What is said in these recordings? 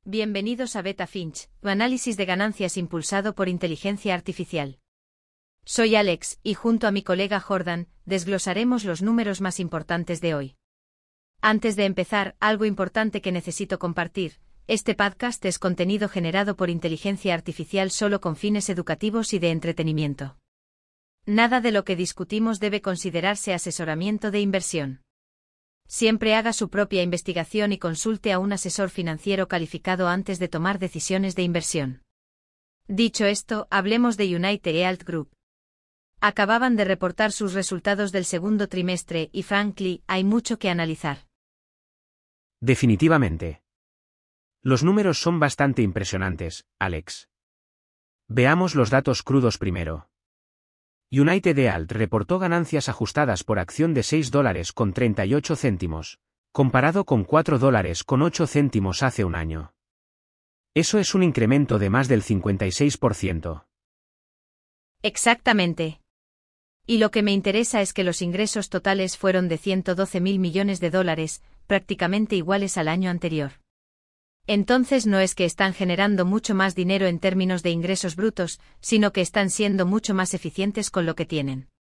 Bienvenidos a Beta Finch, tu análisis de ganancias impulsado por inteligencia artificial. Soy Alex, y junto a mi colega Jordan, desglosaremos los números más importantes de hoy. Antes de empezar, algo importante que necesito compartir: este podcast es contenido generado por inteligencia artificial solo con fines educativos y de entretenimiento. Nada de lo que discutimos debe considerarse asesoramiento de inversión. Siempre haga su propia investigación y consulte a un asesor financiero calificado antes de tomar decisiones de inversión. Dicho esto, hablemos de United Health Group. Acababan de reportar sus resultados del segundo trimestre y, frankly, hay mucho que analizar. Definitivamente. Los números son bastante impresionantes, Alex. Veamos los datos crudos primero. United Health reportó ganancias ajustadas por acción de $6.38, comparado con $4.08 hace un año. Eso es un incremento de más del 56%. Exactamente. Y lo que me interesa es que los ingresos totales fueron de $112.000 millones, prácticamente iguales al año anterior. Entonces no es que están generando mucho más dinero en términos de ingresos brutos, sino que están siendo mucho más eficientes con lo que tienen.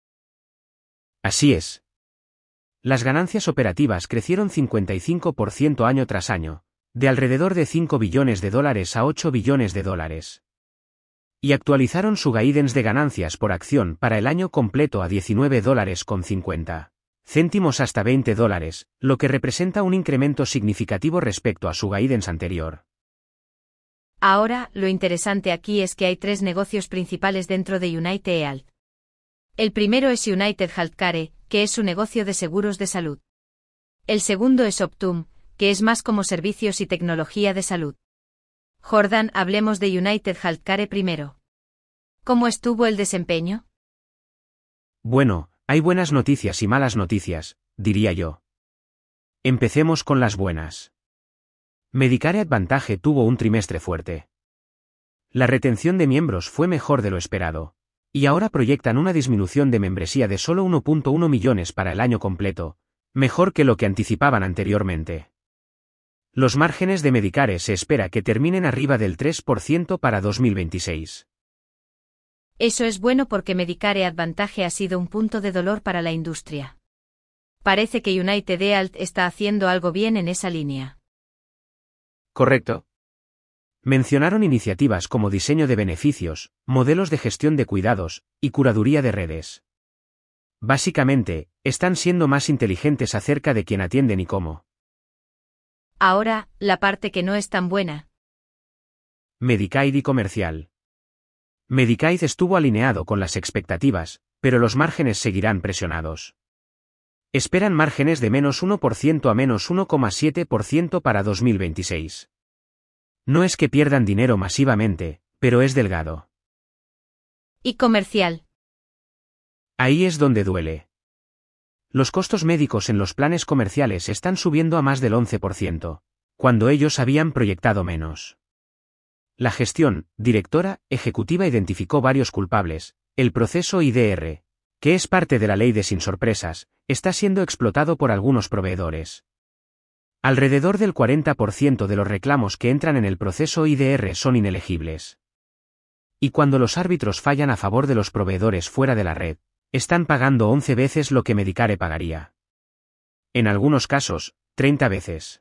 Así es. Las ganancias operativas crecieron 55% año tras año, de alrededor de $5 billones a $8 billones. Y actualizaron su guidance de ganancias por acción para el año completo a $19.50 hasta $20, lo que representa un incremento significativo respecto a su guidance anterior. Ahora, lo interesante aquí es que hay tres negocios principales dentro de United Health. El primero es United Healthcare, que es su negocio de seguros de salud. El segundo es Optum, que es más como servicios y tecnología de salud. Jordan, hablemos de United Healthcare primero. ¿Cómo estuvo el desempeño? Bueno, hay buenas noticias y malas noticias, diría yo. Empecemos con las buenas. Medicare Advantage tuvo un trimestre fuerte. La retención de miembros fue mejor de lo esperado, y ahora proyectan una disminución de membresía de solo 1.1 millones para el año completo, mejor que lo que anticipaban anteriormente. Los márgenes de Medicare se espera que terminen arriba del 3% para 2026. Eso es bueno porque Medicare Advantage ha sido un punto de dolor para la industria. Parece que United Health está haciendo algo bien en esa línea. Correcto. Mencionaron iniciativas como diseño de beneficios, modelos de gestión de cuidados, y curaduría de redes. Básicamente, están siendo más inteligentes acerca de quién atienden y cómo. Ahora, la parte que no es tan buena. Medicaid y comercial. Medicaid estuvo alineado con las expectativas, pero los márgenes seguirán presionados. Esperan márgenes de menos 1% a menos 1,7% para 2026. No es que pierdan dinero masivamente, pero es delgado. ¿Y comercial? Ahí es donde duele. Los costos médicos en los planes comerciales están subiendo a más del 11%, cuando ellos habían proyectado menos. La gestión, directora, ejecutiva identificó varios culpables. El proceso IDR, que es parte de la ley de sin sorpresas, está siendo explotado por algunos proveedores. Alrededor del 40% de los reclamos que entran en el proceso IDR son inelegibles. Y cuando los árbitros fallan a favor de los proveedores fuera de la red, están pagando 11 veces lo que Medicare pagaría. En algunos casos, 30 veces.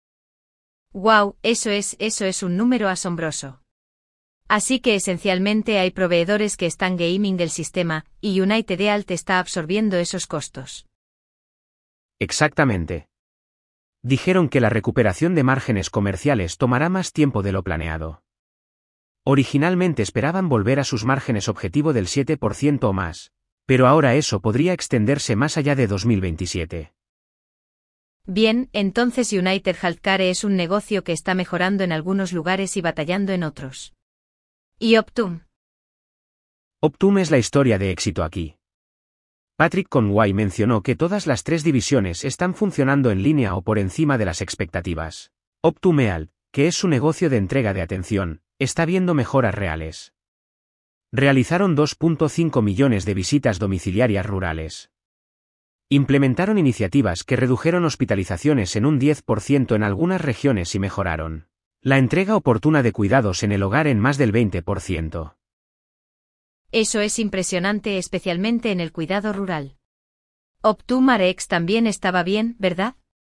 ¡Wow! Eso es un número asombroso. Así que esencialmente hay proveedores que están gaming el sistema, y United Health está absorbiendo esos costos. Exactamente. Dijeron que la recuperación de márgenes comerciales tomará más tiempo de lo planeado. Originalmente esperaban volver a sus márgenes objetivo del 7% o más, pero ahora eso podría extenderse más allá de 2027. Bien, entonces United Healthcare es un negocio que está mejorando en algunos lugares y batallando en otros. ¿Y Optum? Optum es la historia de éxito aquí. Patrick Conway mencionó que todas las tres divisiones están funcionando en línea o por encima de las expectativas. Optum Health, que es su negocio de entrega de atención, está viendo mejoras reales. Realizaron 2.5 millones de visitas domiciliarias rurales. Implementaron iniciativas que redujeron hospitalizaciones en un 10% en algunas regiones y mejoraron La entrega oportuna de cuidados en el hogar en más del 20%. Eso es impresionante, especialmente en el cuidado rural. Optum Rx también estaba bien, ¿verdad?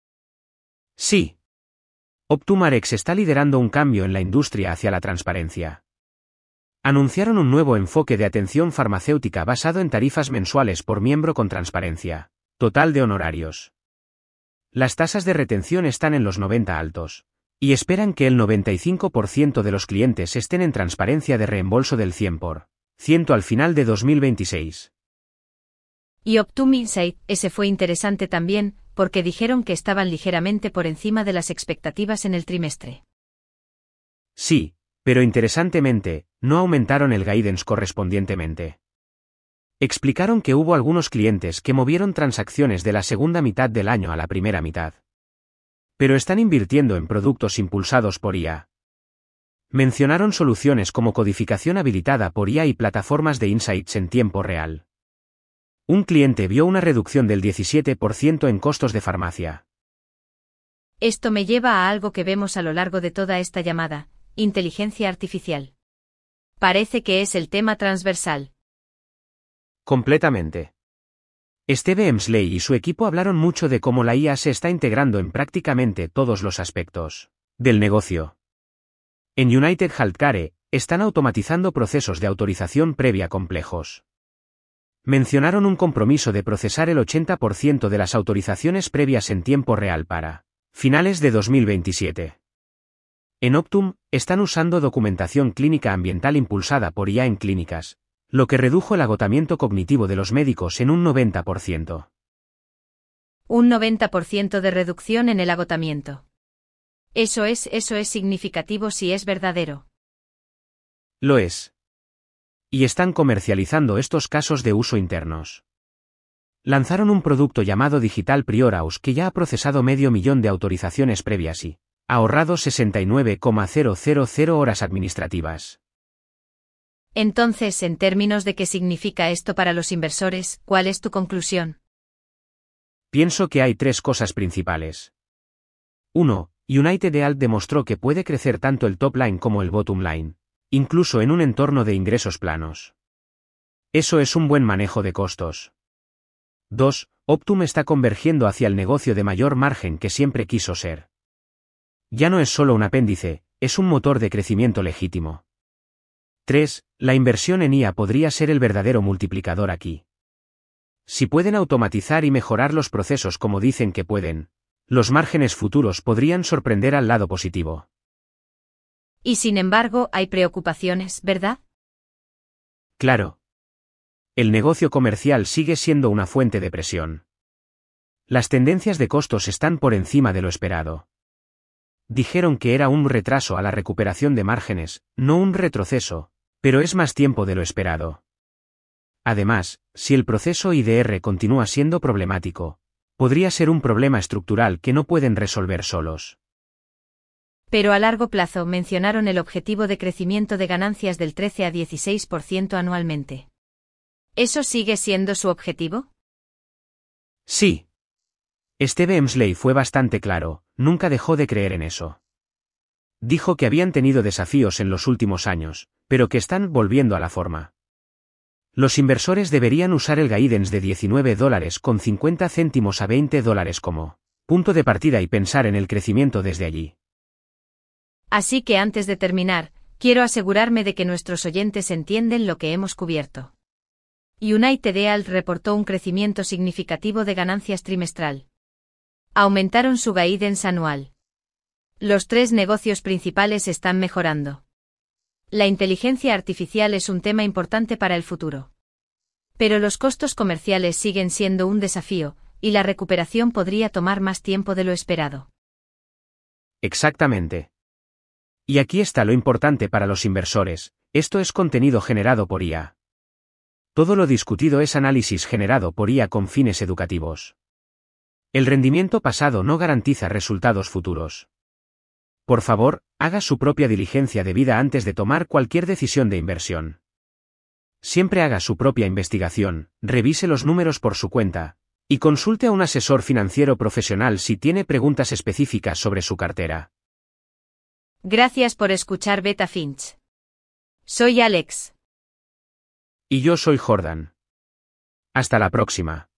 Sí. Optum Rx está liderando un cambio en la industria hacia la transparencia. Anunciaron un nuevo enfoque de atención farmacéutica basado en tarifas mensuales por miembro con transparencia total de honorarios. Las tasas de retención están en los 90 altos, y esperan que el 95% de los clientes estén en transparencia de reembolso del 100% al final de 2026. Y Optum Insight, ese fue interesante también, porque dijeron que estaban ligeramente por encima de las expectativas en el trimestre. Sí, pero interesantemente, no aumentaron el guidance correspondientemente. Explicaron que hubo algunos clientes que movieron transacciones de la segunda mitad del año a la primera mitad. Pero están invirtiendo en productos impulsados por IA. Mencionaron soluciones como codificación habilitada por IA y plataformas de insights en tiempo real. Un cliente vio una reducción del 17% en costos de farmacia. Esto me lleva a algo que vemos a lo largo de toda esta llamada: inteligencia artificial. Parece que es el tema transversal. Completamente. Steve Emsley y su equipo hablaron mucho de cómo la IA se está integrando en prácticamente todos los aspectos del negocio. En United Healthcare, están automatizando procesos de autorización previa complejos. Mencionaron un compromiso de procesar el 80% de las autorizaciones previas en tiempo real para finales de 2027. En Optum, están usando documentación clínica ambiental impulsada por IA en clínicas, lo que redujo el agotamiento cognitivo de los médicos en un 90%. Un 90% de reducción en el agotamiento. Eso es significativo si es verdadero. Lo es. Y están comercializando estos casos de uso internos. Lanzaron un producto llamado Digital Prior Auth que ya ha procesado 500.000 de autorizaciones previas y ahorrado 69,000 horas administrativas. Entonces, en términos de qué significa esto para los inversores, ¿cuál es tu conclusión? Pienso que hay 3 cosas principales. 1. United Health demostró que puede crecer tanto el top line como el bottom line, incluso en un entorno de ingresos planos. Eso es un buen manejo de costos. 2. Optum está convergiendo hacia el negocio de mayor margen que siempre quiso ser. Ya no es solo un apéndice, es un motor de crecimiento legítimo. 3. La inversión en IA podría ser el verdadero multiplicador aquí. Si pueden automatizar y mejorar los procesos como dicen que pueden, los márgenes futuros podrían sorprender al lado positivo. Y sin embargo, hay preocupaciones, ¿verdad? Claro. El negocio comercial sigue siendo una fuente de presión. Las tendencias de costos están por encima de lo esperado. Dijeron que era un retraso a la recuperación de márgenes, no un retroceso, pero es más tiempo de lo esperado. Además, si el proceso IDR continúa siendo problemático, podría ser un problema estructural que no pueden resolver solos. Pero a largo plazo mencionaron el objetivo de crecimiento de ganancias del 13 a 16% anualmente. ¿Eso sigue siendo su objetivo? Sí. Steve Emsley fue bastante claro, nunca dejó de creer en eso. Dijo que habían tenido desafíos en los últimos años, pero que están volviendo a la forma. Los inversores deberían usar el guidance de $19.50 a $20 como punto de partida y pensar en el crecimiento desde allí. Así que antes de terminar, quiero asegurarme de que nuestros oyentes entienden lo que hemos cubierto. United Health reportó un crecimiento significativo de ganancias trimestral. Aumentaron su guidance anual. Los 3 negocios principales están mejorando. La inteligencia artificial es un tema importante para el futuro. Pero los costos comerciales siguen siendo un desafío, y la recuperación podría tomar más tiempo de lo esperado. Exactamente. Y aquí está lo importante para los inversores, esto es contenido generado por IA. Todo lo discutido es análisis generado por IA con fines educativos. El rendimiento pasado no garantiza resultados futuros. Por favor, haga su propia diligencia debida antes de tomar cualquier decisión de inversión. Siempre haga su propia investigación, revise los números por su cuenta, y consulte a un asesor financiero profesional si tiene preguntas específicas sobre su cartera. Gracias por escuchar Beta Finch. Soy Alex. Y yo soy Jordan. Hasta la próxima.